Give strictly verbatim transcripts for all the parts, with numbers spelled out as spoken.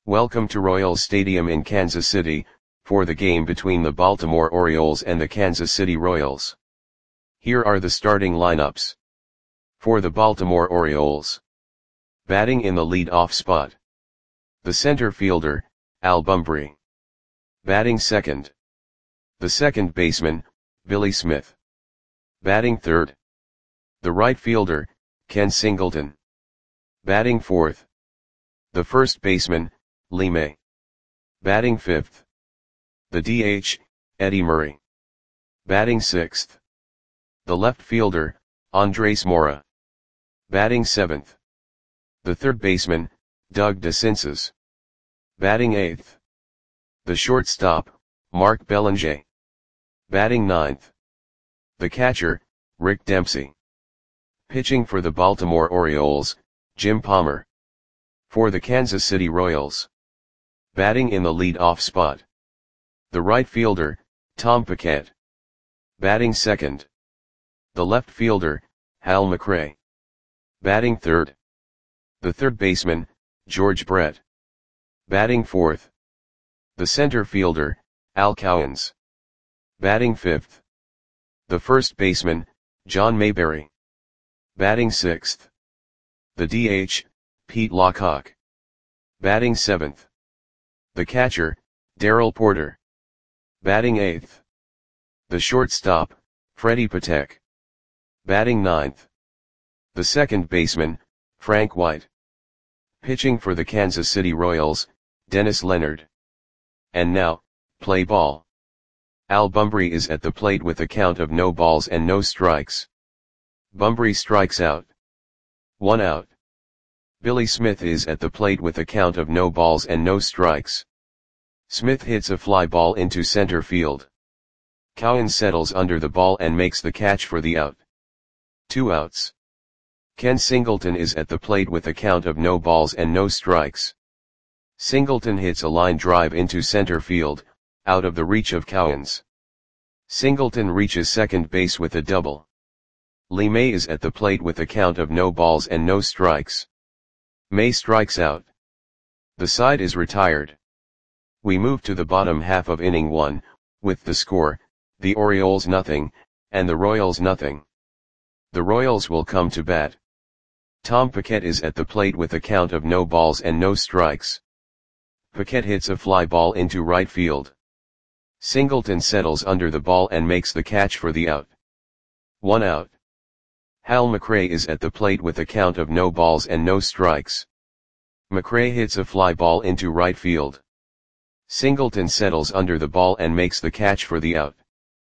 Welcome to Royals Stadium in Kansas City, for the game between the Baltimore Orioles and the Kansas City Royals. Here are the starting lineups. For the Baltimore Orioles. Batting in the lead-off spot. The center fielder, Al Bumbry. Batting second. The second baseman, Billy Smith. Batting third. The right fielder, Ken Singleton. Batting fourth. The first baseman, Lee May. Batting fifth. The D H, Eddie Murray. Batting sixth. The left fielder, Andres Mora. Batting seventh. The third baseman, Doug DeCinces. Batting eighth. The shortstop, Mark Belanger. Batting ninth. The catcher, Rick Dempsey. Pitching for the Baltimore Orioles, Jim Palmer. For the Kansas City Royals. Batting in the lead-off spot. The right fielder, Tom Paquette. Batting second. The left fielder, Hal McRae. Batting third. The third baseman, George Brett. Batting fourth. The center fielder, Al Cowens. Batting fifth. The first baseman, John Mayberry. Batting sixth. The D H, Pete Lockhart. Batting seventh. The catcher, Darrell Porter. Batting eighth. The shortstop, Freddie Patek. Batting ninth. The second baseman, Frank White. Pitching for the Kansas City Royals, Dennis Leonard. And now, play ball. Al Bumbry is at the plate with a count of no balls and no strikes. Bumbry strikes out. One out. Billy Smith is at the plate with a count of no balls and no strikes. Smith hits a fly ball into center field. Cowens settles under the ball and makes the catch for the out. Two outs. Ken Singleton is at the plate with a count of no balls and no strikes. Singleton hits a line drive into center field, out of the reach of Cowens. Singleton reaches second base with a double. Lee May is at the plate with a count of no balls and no strikes. May strikes out. The side is retired. We move to the bottom half of inning one, with the score, the Orioles nothing, and the Royals nothing. The Royals will come to bat. Tom Paquette is at the plate with a count of no balls and no strikes. Paquette hits a fly ball into right field. Singleton settles under the ball and makes the catch for the out. One out. Hal McRae is at the plate with a count of no balls and no strikes. McRae hits a fly ball into right field. Singleton settles under the ball and makes the catch for the out.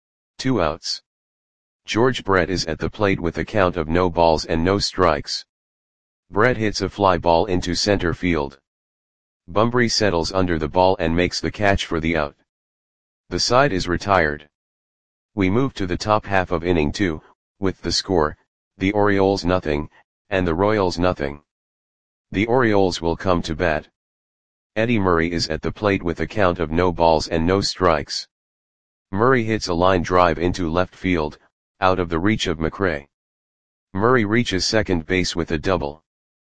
Two outs. George Brett is at the plate with a count of no balls and no strikes. Brett hits a fly ball into center field. Bumbry settles under the ball and makes the catch for the out. The side is retired. We move to the top half of inning two, with the score, the Orioles nothing, and the Royals nothing. The Orioles will come to bat. Eddie Murray is at the plate with a count of no balls and no strikes. Murray hits a line drive into left field, out of the reach of McRae. Murray reaches second base with a double.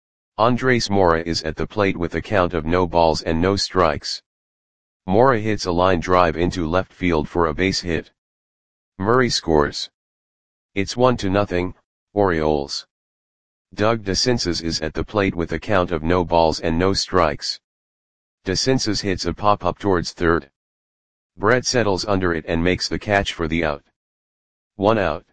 Andres Mora is at the plate with a count of no balls and no strikes. Mora hits a line drive into left field for a base hit. Murray scores. It's one to nothing, Orioles. Doug DeCinces is at the plate with a count of no balls and no strikes. DeCinces hits a pop-up towards third. Brett settles under it and makes the catch for the out. One out.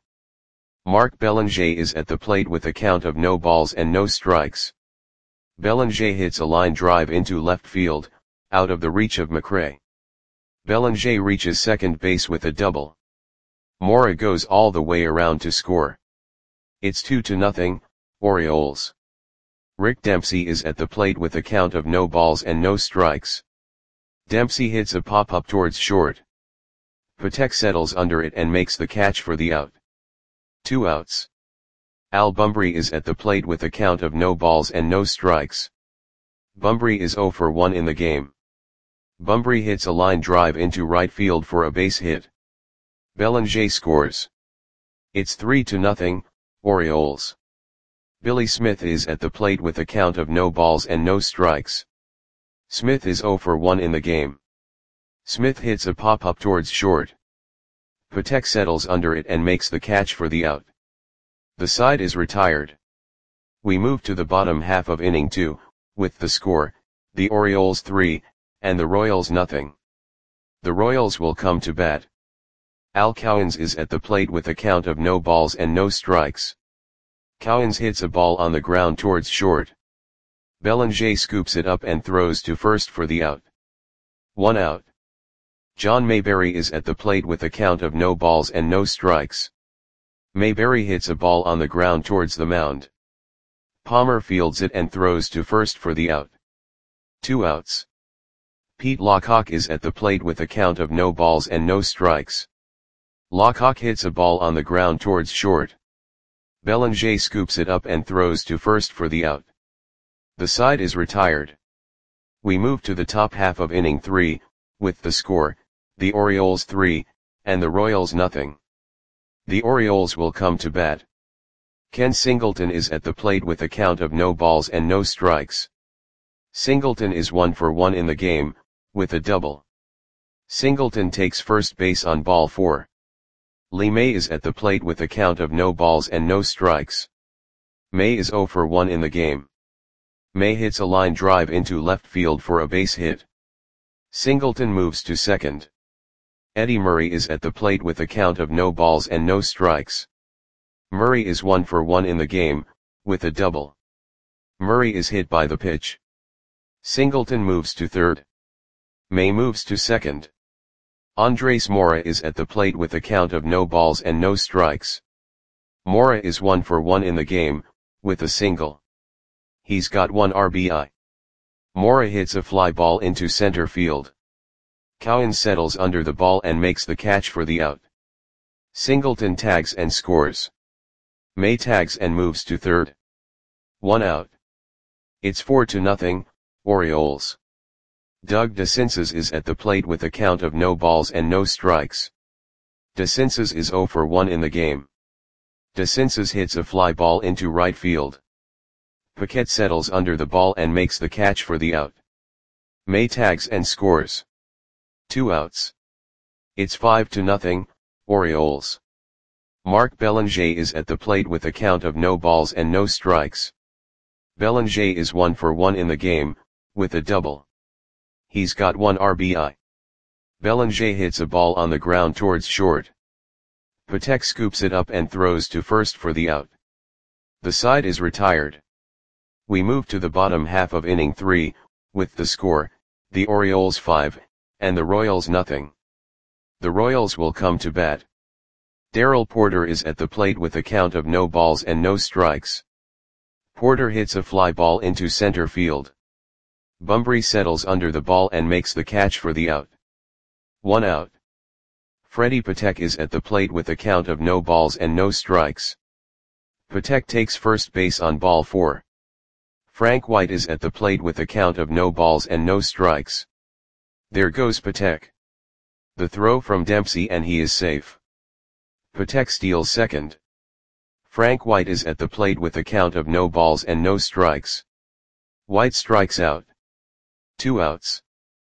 Mark Belanger is at the plate with a count of no balls and no strikes. Belanger hits a line drive into left field, out of the reach of McRae. Belanger reaches second base with a double. Mora goes all the way around to score. It's two to nothing, Orioles. Rick Dempsey is at the plate with a count of no balls and no strikes. Dempsey hits a pop-up towards short. Patek settles under it and makes the catch for the out. Two outs. Al Bumbry is at the plate with a count of no balls and no strikes. Bumbry is zero for one in the game. Bumbry hits a line drive into right field for a base hit. Belanger scores. It's three to nothing, Orioles. Billy Smith is at the plate with a count of no balls and no strikes. Smith is zero for one in the game. Smith hits a pop-up towards short. Patek settles under it and makes the catch for the out. The side is retired. We move to the bottom half of inning two, with the score, the Orioles three, and the Royals nothing. The Royals will come to bat. Al Cowens is at the plate with a count of no balls and no strikes. Cowens hits a ball on the ground towards short. Bellinger scoops it up and throws to first for the out. One out. John Mayberry is at the plate with a count of no balls and no strikes. Mayberry hits a ball on the ground towards the mound. Palmer fields it and throws to first for the out. Two outs. Pete Lockock is at the plate with a count of no balls and no strikes. Lockock hits a ball on the ground towards short. Bellinger scoops it up and throws to first for the out. The side is retired. We move to the top half of inning three, with the score, the Orioles three, and the Royals nothing. The Orioles will come to bat. Ken Singleton is at the plate with a count of no balls and no strikes. Singleton is one for one in the game, with a double. Singleton takes first base on ball four. Lee May is at the plate with a count of no balls and no strikes. May is zero for one in the game. May hits a line drive into left field for a base hit. Singleton moves to second. Eddie Murray is at the plate with a count of no balls and no strikes. Murray is one for one in the game, with a double. Murray is hit by the pitch. Singleton moves to third. May moves to second. Andres Mora is at the plate with a count of no balls and no strikes. Mora is one for one in the game, with a single. He's got one R B I. Mora hits a fly ball into center field. Cowens settles under the ball and makes the catch for the out. Singleton tags and scores. May tags and moves to third. One out. It's four to nothing, Orioles. Doug DeCinces is at the plate with a count of no balls and no strikes. DeCinces is zero for one in the game. DeCinces hits a fly ball into right field. Paquette settles under the ball and makes the catch for the out. May tags and scores. Two outs. It's five to nothing, Orioles. Mark Bellinger is at the plate with a count of no balls and no strikes. Bellinger is one for one in the game, with a double. He's got one R B I. Bellinger hits a ball on the ground towards short. Patek scoops it up and throws to first for the out. The side is retired. We move to the bottom half of inning three, with the score, the Orioles five, and the Royals nothing. The Royals will come to bat. Darrell Porter is at the plate with a count of no balls and no strikes. Porter hits a fly ball into center field. Bumbry settles under the ball and makes the catch for the out. One out. Freddie Patek is at the plate with a count of no balls and no strikes. Patek takes first base on ball four. Frank White is at the plate with a count of no balls and no strikes. There goes Patek. The throw from Dempsey and he is safe. Patek steals second. Frank White is at the plate with a count of no balls and no strikes. White strikes out. Two outs.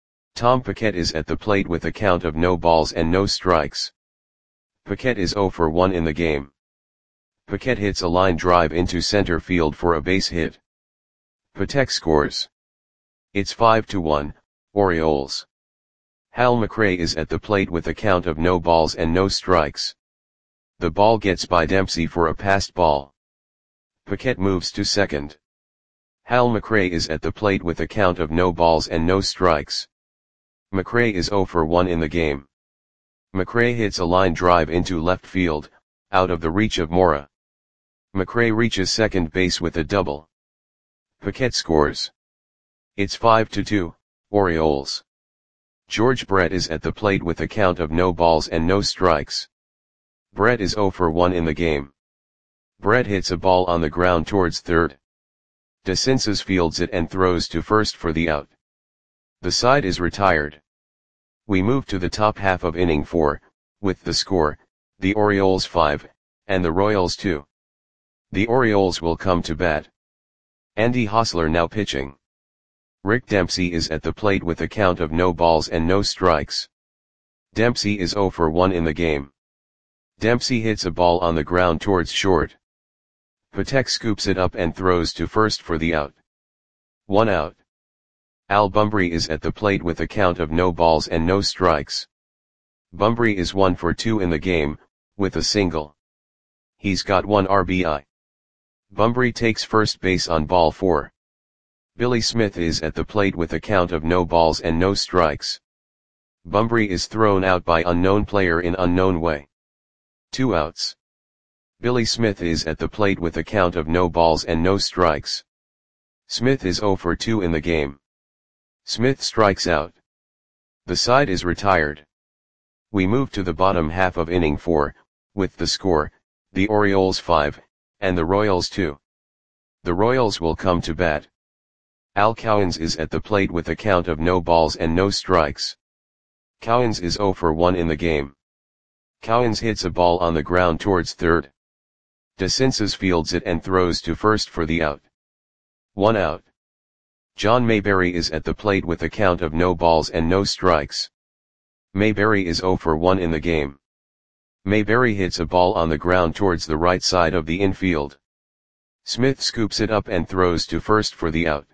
Tom Paquette is at the plate with a count of no balls and no strikes. Paquette is zero for one in the game. Paquette hits a line drive into center field for a base hit. Patek scores. It's five to one, Orioles. Hal McRae is at the plate with a count of no balls and no strikes. The ball gets by Dempsey for a passed ball. Paquette moves to second. Hal McRae is at the plate with a count of no balls and no strikes. McRae is zero for one in the game. McRae hits a line drive into left field, out of the reach of Mora. McRae reaches second base with a double. Paquette scores. It's five to two, Orioles. George Brett is at the plate with a count of no balls and no strikes. Brett is zero for one in the game. Brett hits a ball on the ground towards third. DeCinces fields it and throws to first for the out. The side is retired. We move to the top half of inning four, with the score, the Orioles five, and the Royals two. The Orioles will come to bat. Andy Hosler now pitching. Rick Dempsey is at the plate with a count of no balls and no strikes. Dempsey is zero for one in the game. Dempsey hits a ball on the ground towards short. Patek scoops it up and throws to first for the out. One out. Al Bumbry is at the plate with a count of no balls and no strikes. Bumbry is one for two in the game, with a single. He's got one R B I. Bumbry takes first base on ball four. Billy Smith is at the plate with a count of no balls and no strikes. Bumbry is thrown out by unknown player in unknown way. Two outs. Billy Smith is at the plate with a count of no balls and no strikes. Smith is zero for two in the game. Smith strikes out. The side is retired. We move to the bottom half of inning four, with the score, the Orioles five, and the Royals two. The Royals will come to bat. Al Cowens is at the plate with a count of no balls and no strikes. Cowens is zero for one in the game. Cowens hits a ball on the ground towards third. DeCinces fields it and throws to first for the out. One out. John Mayberry is at the plate with a count of no balls and no strikes. Mayberry is zero for one in the game. Mayberry hits a ball on the ground towards the right side of the infield. Smith scoops it up and throws to first for the out.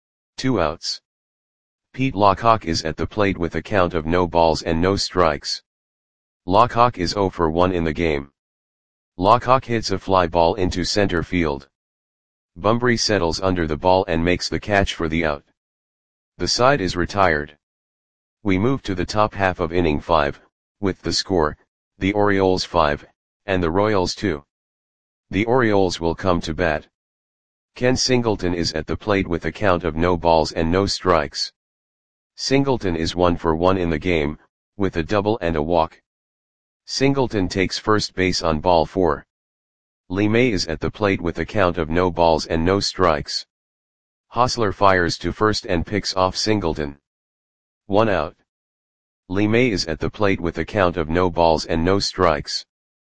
Two outs. Pete Lockhawk is at the plate with a count of no balls and no strikes. Lockhawk is zero for one in the game. Lockhawk hits a fly ball into center field. Bumbry settles under the ball and makes the catch for the out. The side is retired. We move to the top half of inning five, with the score, the Orioles five, and the Royals two. The Orioles will come to bat. Ken Singleton is at the plate with a count of no balls and no strikes. Singleton is one for one in the game, with a double and a walk. Singleton takes first base on ball four. Lee May is at the plate with a count of no balls and no strikes. Hosler fires to first and picks off Singleton. One out. Lee May is at the plate with a count of no balls and no strikes.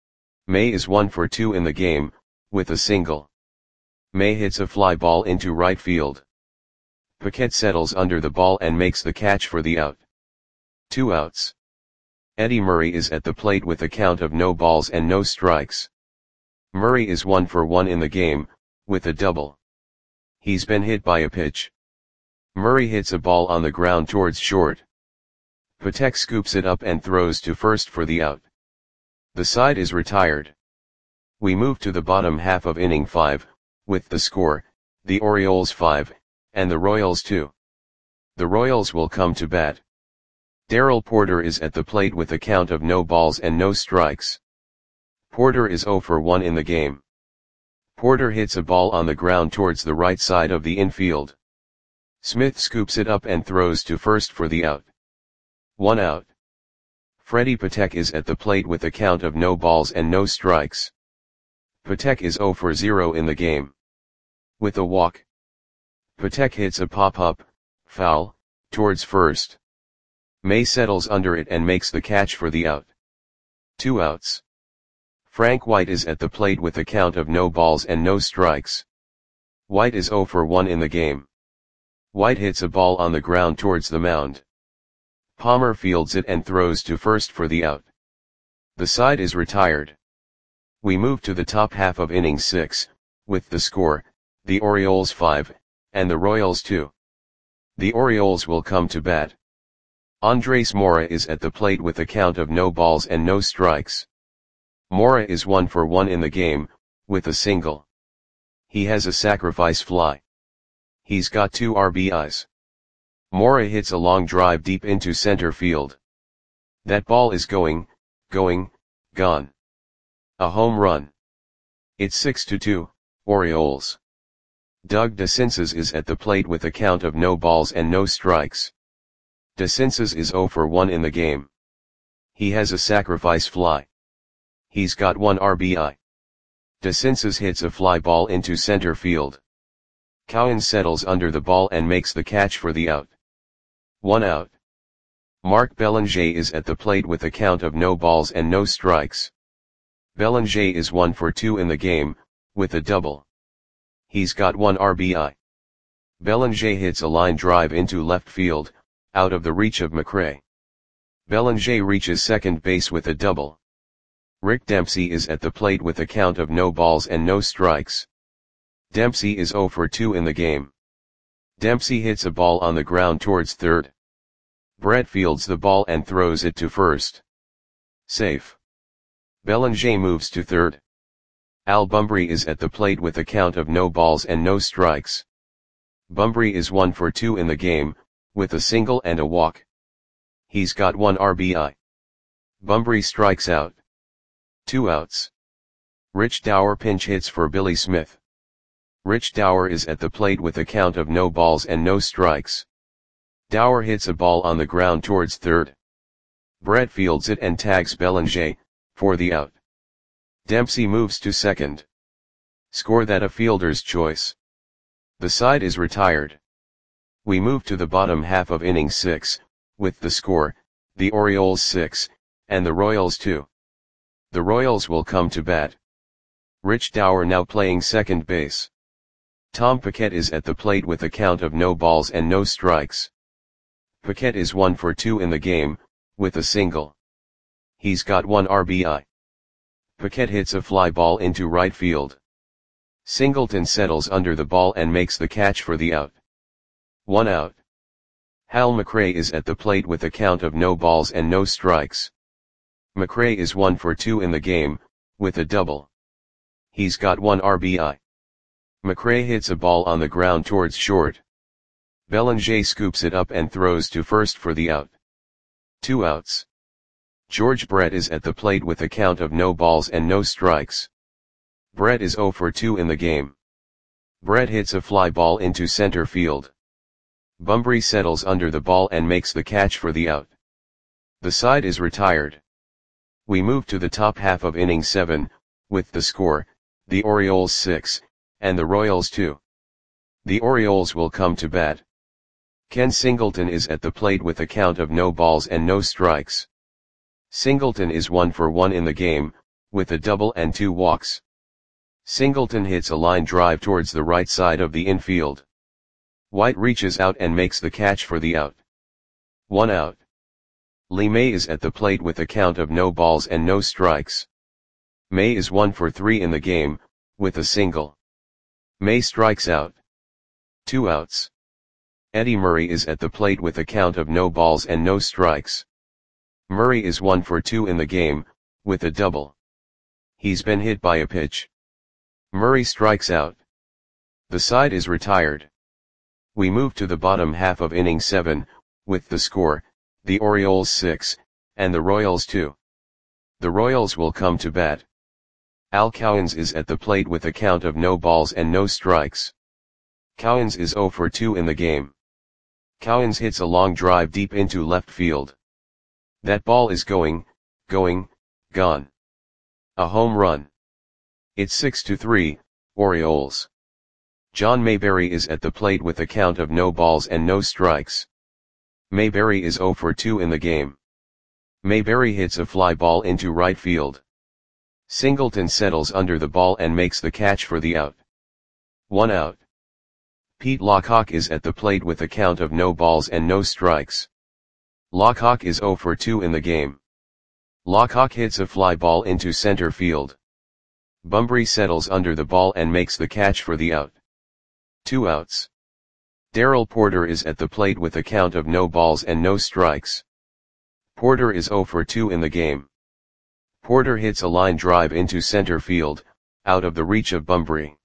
May is one for two in the game, with a single. May hits a fly ball into right field. Paquette settles under the ball and makes the catch for the out. Two outs. Eddie Murray is at the plate with a count of no balls and no strikes. Murray is one for one in the game, with a double. He's been hit by a pitch. Murray hits a ball on the ground towards short. Patek scoops it up and throws to first for the out. The side is retired. We move to the bottom half of inning five, with the score, the Orioles five, and the Royals two. The Royals will come to bat. Darrell Porter is at the plate with a count of no balls and no strikes. Porter is zero for one in the game. Porter hits a ball on the ground towards the right side of the infield. Smith scoops it up and throws to first for the out. One out. Freddie Patek is at the plate with a count of no balls and no strikes. Patek is zero for zero in the game. With a walk. Patek hits a pop-up, foul, towards first. May settles under it and makes the catch for the out. Two outs. Frank White is at the plate with a count of no balls and no strikes. White is zero for one in the game. White hits a ball on the ground towards the mound. Palmer fields it and throws to first for the out. The side is retired. We move to the top half of inning six, with the score, the Orioles five, and the Royals two. The Orioles will come to bat. Andres Mora is at the plate with a count of no balls and no strikes. Mora is one for one in the game, with a single. He has a sacrifice fly. He's got two R B Is. Mora hits a long drive deep into center field. That ball is going, going, gone. A home run. It's six to two, Orioles. Doug DeCinces is at the plate with a count of no balls and no strikes. DeCinces is zero for one in the game. He has a sacrifice fly. He's got one R B I. DeCinces hits a fly ball into center field. Cowens settles under the ball and makes the catch for the out. One out. Mark Belanger is at the plate with a count of no balls and no strikes. Belanger is one for two in the game, with a double. He's got one R B I. Belanger hits a line drive into left field, out of the reach of McRae. Belanger reaches second base with a double. Rick Dempsey is at the plate with a count of no balls and no strikes. Dempsey is oh for two in the game. Dempsey hits a ball on the ground towards third. Brett fields the ball and throws it to first. Safe. Belanger moves to third. Al Bumbry is at the plate with a count of no balls and no strikes. Bumbry is one for two in the game, with a single and a walk. He's got one R B I. Bumbry strikes out. Two outs. Rich Dower pinch hits for Billy Smith. Rich Dower is at the plate with a count of no balls and no strikes. Dower hits a ball on the ground towards third. Brett fields it and tags Belanger, for the out. Dempsey moves to second. Score that a fielder's choice. The side is retired. We move to the bottom half of inning six, with the score, the Orioles six, and the Royals two. The Royals will come to bat. Rich Dower now playing second base. Tom Paquette is at the plate with a count of no balls and no strikes. Paquette is one for two in the game, with a single. He's got one R B I. Paquette hits a fly ball into right field. Singleton settles under the ball and makes the catch for the out. One out. Hal McRae is at the plate with a count of no balls and no strikes. McRae is one for two in the game, with a double. He's got one R B I. McRae hits a ball on the ground towards short. Belanger scoops it up and throws to first for the out. Two outs. George Brett is at the plate with a count of no balls and no strikes. Brett is oh for two in the game. Brett hits a fly ball into center field. Bumbry settles under the ball and makes the catch for the out. The side is retired. We move to the top half of inning seven, with the score, the Orioles six, and the Royals two. The Orioles will come to bat. Ken Singleton is at the plate with a count of no balls and no strikes. Singleton is one for one in the game, with a double and two walks. Singleton hits a line drive towards the right side of the infield. White reaches out and makes the catch for the out. One out. Lee May is at the plate with a count of no balls and no strikes. May is one for three in the game, with a single. May strikes out. Two outs. Eddie Murray is at the plate with a count of no balls and no strikes. Murray is one for two in the game, with a double. He's been hit by a pitch. Murray strikes out. The side is retired. We move to the bottom half of inning seven, with the score, the Orioles six, and the Royals two. The Royals will come to bat. Al Cowens is at the plate with a count of no balls and no strikes. Cowens is oh for two in the game. Cowens hits a long drive deep into left field. That ball is going, going, gone. A home run. It's six to three, Orioles. John Mayberry is at the plate with a count of no balls and no strikes. Mayberry is oh for two in the game. Mayberry hits a fly ball into right field. Singleton settles under the ball and makes the catch for the out. One out. Pete Lockhawk is at the plate with a count of no balls and no strikes. Lockhawk is oh for two in the game. Lockhawk hits a fly ball into center field. Bumbry settles under the ball and makes the catch for the out. Two outs. Darrell Porter is at the plate with a count of no balls and no strikes. Porter is oh for two in the game. Porter hits a line drive into center field, out of the reach of Bumbry.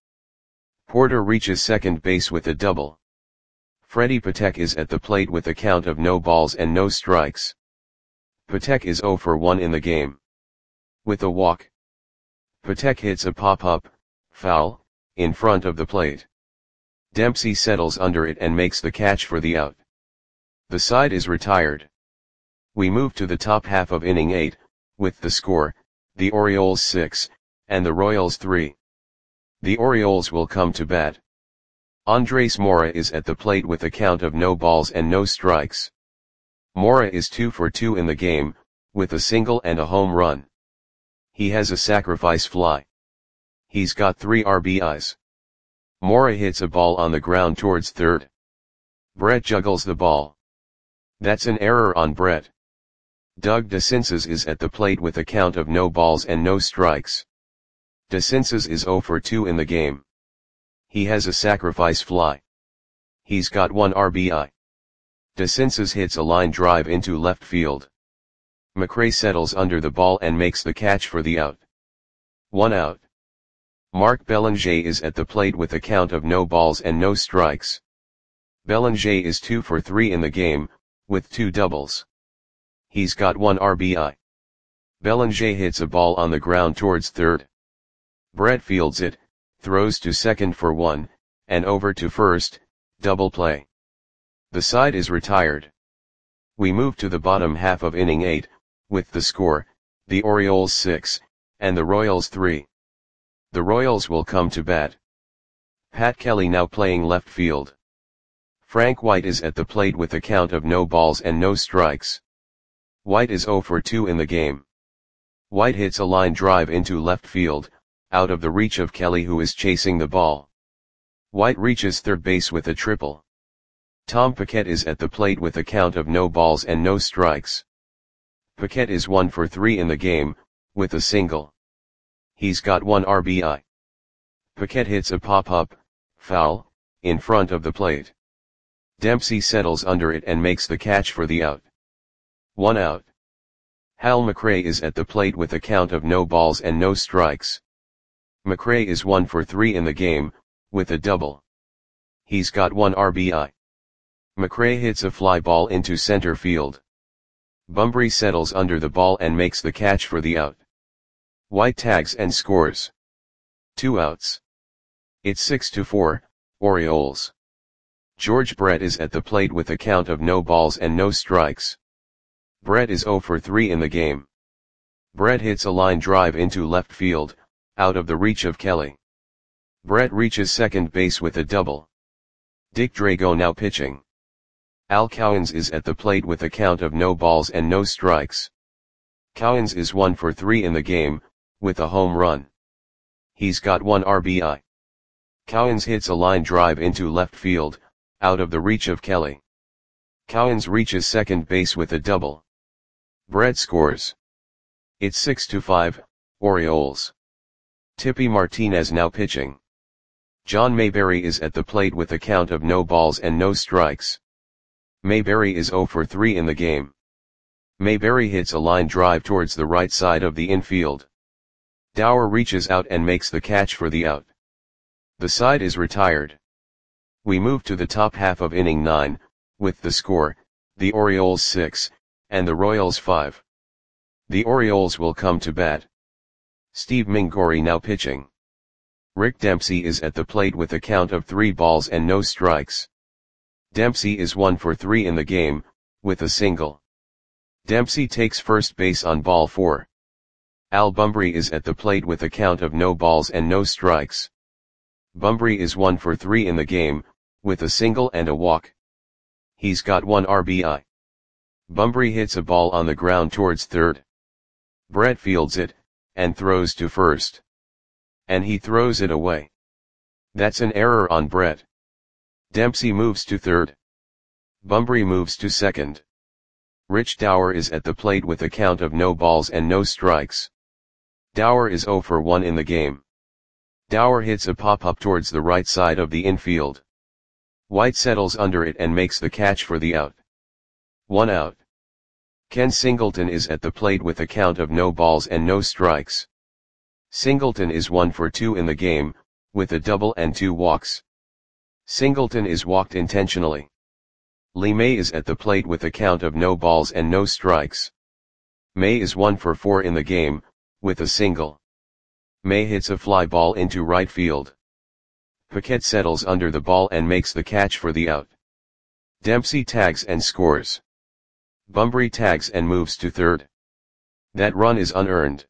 Porter reaches second base with a double. Freddie Patek is at the plate with a count of no balls and no strikes. Patek is oh for one in the game. With a walk. Patek hits a pop-up, foul, in front of the plate. Dempsey settles under it and makes the catch for the out. The side is retired. We move to the top half of inning eight, with the score, the Orioles six, and the Royals three. The Orioles will come to bat. Andres Mora is at the plate with a count of no balls and no strikes. Mora is two for two in the game, with a single and a home run. He has a sacrifice fly. He's got three R B Is. Mora hits a ball on the ground towards third. Brett juggles the ball. That's an error on Brett. Doug DeCinces is at the plate with a count of no balls and no strikes. DeCinces is zero for two in the game. He has a sacrifice fly. He's got one R B I. DeCinces hits a line drive into left field. McRae settles under the ball and makes the catch for the out. One out. Mark Belanger is at the plate with a count of no balls and no strikes. Belanger is two for three in the game, with two doubles. He's got one R B I. Belanger hits a ball on the ground towards third. Brett fields it, throws to second for one, and over to first, double play. The side is retired. We move to the bottom half of inning eight, with the score, the Orioles six, and the Royals three. The Royals will come to bat. Pat Kelly now playing left field. Frank White is at the plate with a count of no balls and no strikes. White is zero for two in the game. White hits a line drive into left field, out of the reach of Kelly who is chasing the ball. White reaches third base with a triple. Tom Paquette is at the plate with a count of no balls and no strikes. Paquette is one for three in the game, with a single. He's got one R B I. Paquette hits a pop-up, foul, in front of the plate. Dempsey settles under it and makes the catch for the out. One out. Hal McRae is at the plate with a count of no balls and no strikes. McRae is one for three in the game, with a double. He's got one R B I. McRae hits a fly ball into center field. Bunbury settles under the ball and makes the catch for the out. White tags and scores. Two outs. It's six to four, Orioles. George Brett is at the plate with a count of no balls and no strikes. Brett is zero for three in the game. Brett hits a line drive into left field, out of the reach of Kelly. Brett reaches second base with a double. Dick Drago now pitching. Al Cowens is at the plate with a count of no balls and no strikes. Cowens is one for three in the game, with a home run. He's got one R B I. Cowens hits a line drive into left field, out of the reach of Kelly. Cowens reaches second base with a double. Brett scores. It's six to five, Orioles. Tippy Martinez now pitching. John Mayberry is at the plate with a count of no balls and no strikes. Mayberry is zero for three in the game. Mayberry hits a line drive towards the right side of the infield. Dower reaches out and makes the catch for the out. The side is retired. We move to the top half of inning nine, with the score, the Orioles six, and the Royals five. The Orioles will come to bat. Steve Mingori now pitching. Rick Dempsey is at the plate with a count of three balls and no strikes. Dempsey is one for three in the game, with a single. Dempsey takes first base on ball four. Al Bunbury is at the plate with a count of no balls and no strikes. Bunbury is one for three in the game, with a single and a walk. He's got one R B I. Bunbury hits a ball on the ground towards third. Brett fields it, and throws to first. And he throws it away. That's an error on Brett. Dempsey moves to third. Bunbury moves to second. Rich Dower is at the plate with a count of no balls and no strikes. Dower is zero for one in the game. Dower hits a pop-up towards the right side of the infield. White settles under it and makes the catch for the out. One out. Ken Singleton is at the plate with a count of no balls and no strikes. Singleton is one for two in the game, with a double and two walks. Singleton is walked intentionally. Lee May is at the plate with a count of no balls and no strikes. May is one for four in the game, with a single. May hits a fly ball into right field. Paquette settles under the ball and makes the catch for the out. Dempsey tags and scores. Bunbury tags and moves to third. That run is unearned.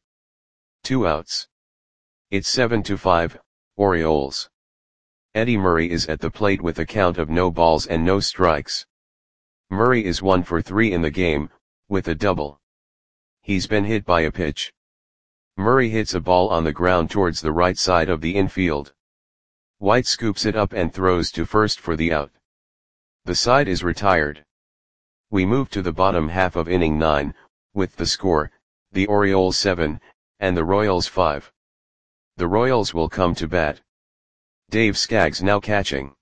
Two outs. It's seven to five, Orioles. Eddie Murray is at the plate with a count of no balls and no strikes. Murray is one for three in the game, with a double. He's been hit by a pitch. Murray hits a ball on the ground towards the right side of the infield. White scoops it up and throws to first for the out. The side is retired. We move to the bottom half of inning nine, with the score, the Orioles seven, and the Royals five. The Royals will come to bat. Dave Skaggs now catching.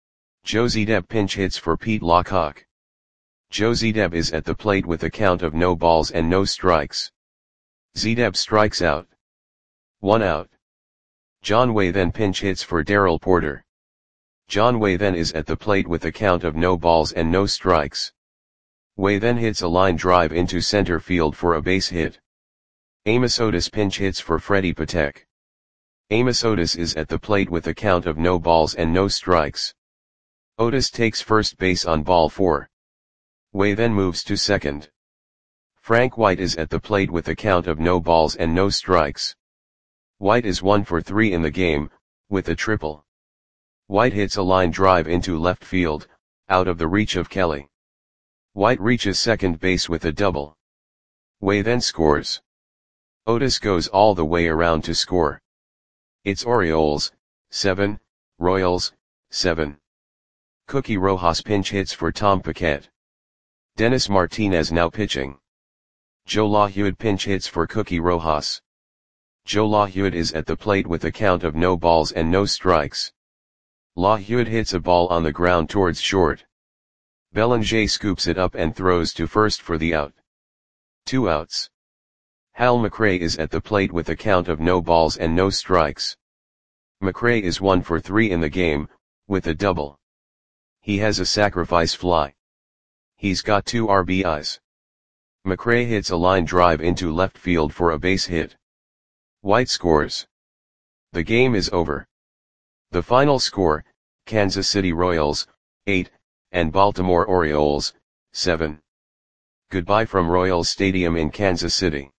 Joe Zedeb pinch hits for Pete Lockhawk. Joe Zedeb is at the plate with a count of no balls and no strikes. Zedeb strikes out. One out. John Way then pinch hits for Darrell Porter. John Way then is at the plate with a count of no balls and no strikes. Way then hits a line drive into center field for a base hit. Amos Otis pinch hits for Freddie Patek. Amos Otis is at the plate with a count of no balls and no strikes. Otis takes first base on ball four. Way then moves to second. Frank White is at the plate with a count of no balls and no strikes. White is one for three in the game, with a triple. White hits a line drive into left field, out of the reach of Kelly. White reaches second base with a double. Way then scores. Otis goes all the way around to score. It's Orioles, seven, Royals, seven. Cookie Rojas pinch hits for Tom Paquette. Dennis Martinez now pitching. Joe LaHewitt pinch hits for Cookie Rojas. Joe LaHewitt is at the plate with a count of no balls and no strikes. LaHewitt hits a ball on the ground towards short. Belanger scoops it up and throws to first for the out. Two outs. Hal McRae is at the plate with a count of no balls and no strikes. McRae is one for three in the game, with a double. He has a sacrifice fly. He's got two R B Is. McRae hits a line drive into left field for a base hit. White scores. The game is over. The final score, Kansas City Royals, eight, and Baltimore Orioles, seven. Goodbye from Royals Stadium in Kansas City.